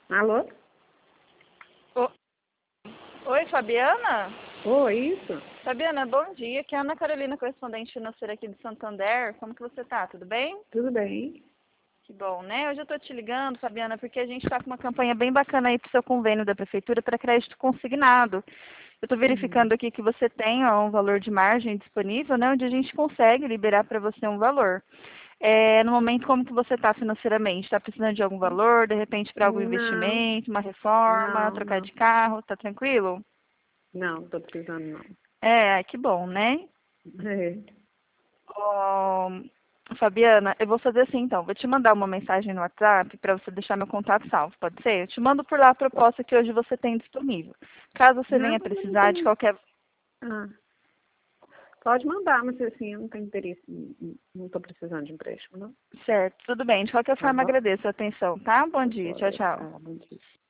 Alô? O- Oi, Fabiana? Oi, isso? Fabiana, bom dia. Aqui é a Ana Carolina, correspondente financeira aqui de Santander. Como que você tá? Tudo bem? Tudo bem? Que bom, né? Hoje eu tô te ligando, Fabiana, porque a gente tá com uma campanha bem bacana aí pro seu convênio da prefeitura para crédito consignado. Eu tô verificando Uhum. aqui que você tem ó, um valor de margem disponível, né? Onde a gente consegue liberar para você um valor. No momento, como que você está financeiramente? Está precisando de algum valor, de repente para algum Não, investimento, uma reforma, não, trocar não. de carro, tá tranquilo? Não, tô precisando não. Que bom, né? É. Ó, Fabiana, eu vou fazer assim então, vou te mandar uma mensagem no WhatsApp para você deixar meu contato salvo, pode ser? Eu te mando por lá a proposta que hoje você tem disponível. Caso você Não, venha eu não precisar de tenho. qualquer... Ah, pode mandar, mas assim, eu não tenho interesse, não tô precisando de empréstimo, não. Certo, tudo bem. De qualquer Tá forma, bom? agradeço a atenção, tá? Bom Tá dia, tchau, bom, tchau. tá, bom dia.